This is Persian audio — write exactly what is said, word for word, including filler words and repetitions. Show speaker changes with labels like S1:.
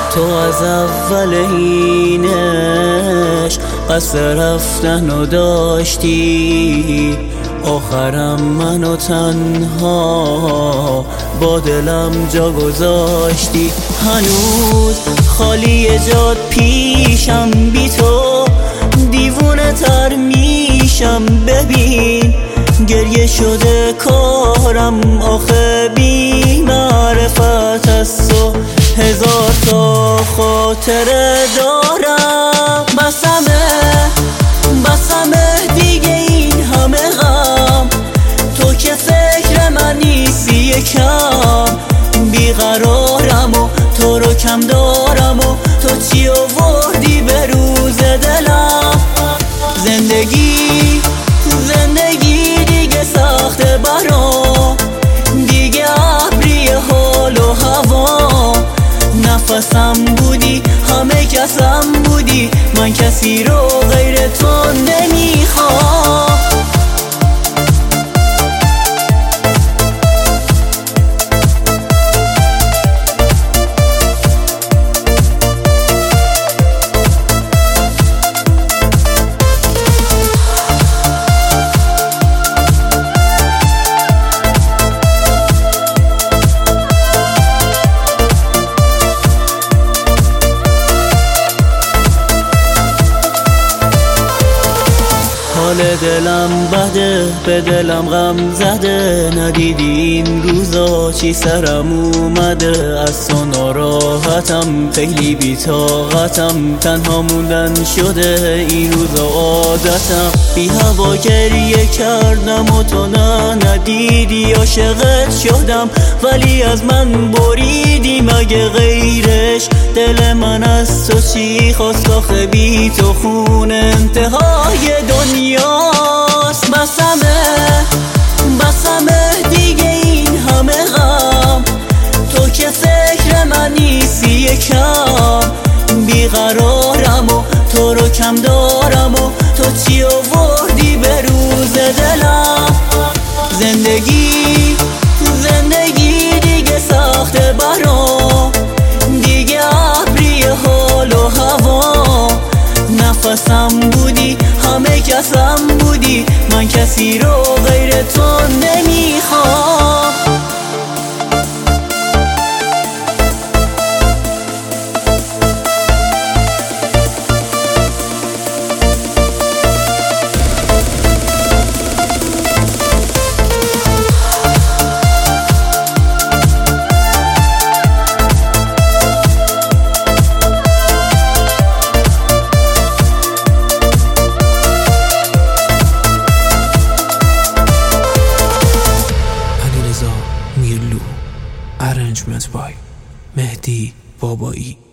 S1: تو از اول اینش قصد رفتن و داشتی، آخرم منو تنها با دلم جا گذاشتی. هنوز خالی جاد پیشم، بی تو دیوونه تر میشم. ببین گریه شده کارم، آخه بی معرفت از تو هزار تا خاطره دارم. بسمه بسمه دیگه این همه غم، تو که فکر من نیستی یکم. بیقرارم و تو رو کم دارم و تو چی آوردی به روز دلم. زندگی زندگی دیگه سخته برام، دیگه ابری حال و هوا. نفسم بودی همه کسم بودی، من کسی رو غیر تو نمیخوام. حال دلم بده، به دلم غم زده. ندیدی این روزا چی سرم اومده؟ از تو ناراحتم، خیلی بی‌طاقتم. تنها موندن شده این روزا عادتم. بی هوا گریه کردم و تو نه ندیدی. عاشقت شدم ولی از من بریدی، مگه غیرش دل من از تو چی خواست؟ آخه بی تو خون انتهای دنیا. بسمه بسمه دیگه این همه غم، تو که فکر من نیستی یکم. بیقرارم و تو رو کم دارم و تو چی آوردی به روز دلم. زندگی زندگی دیگه سخته برام، دیگه ابری حال و هوا. نفسم بودی همه کسم بودی، من کسی رو غیر تو نمیخوام.
S2: Arrangement by مهدی بابایی.